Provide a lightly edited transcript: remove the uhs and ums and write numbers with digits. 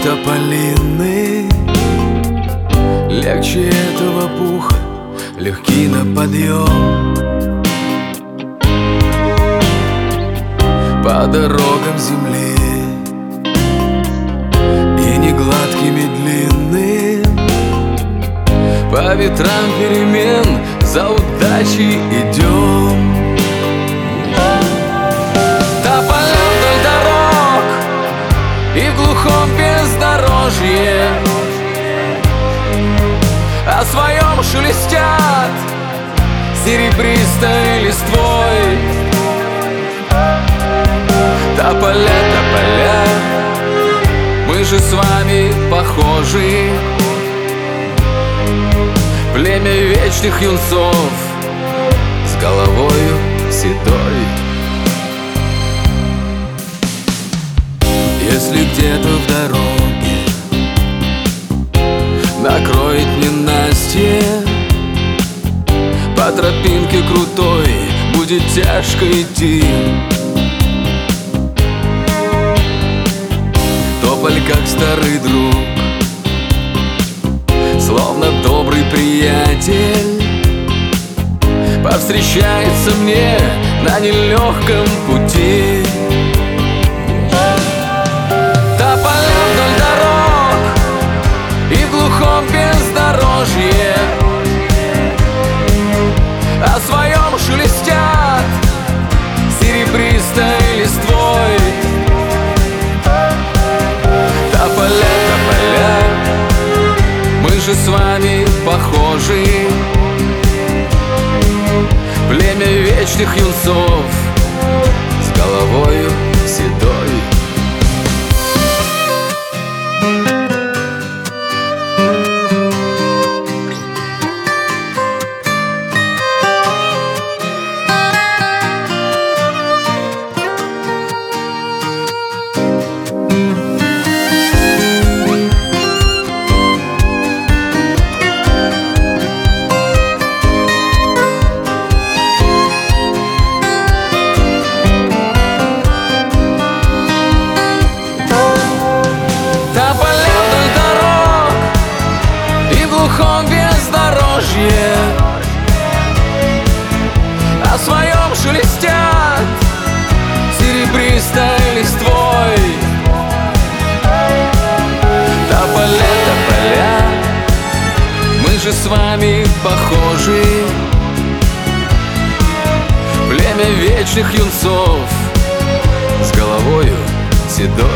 тополины, легче этого пуха, легкий на подъем. По дорогам земли и не гладкими длинным, по ветрам перемен за удачей идем. Тополя вдоль дорог и в глухом бездорожье о своем шелестят серебристой листвой. Тополя, тополя, мы же с вами похожи, племя вечных юнцов с головою седой. Если где-то в дороге накроет ненастье, по тропинке крутой будет тяжко идти. Тополь, как старый друг, словно добрый приятель, повстречается мне на нелегком пути. Тополя вдоль дорог и в глухом бездорожье о своем шелестят серебристой листвой. Тополя, тополя, мы же с вами похожи, племя вечных юнцов с головою седой. О своем шелестят серебристой листвой. Тополя, тополя, мы же с вами похожи, племя вечных юнцов с головою седой.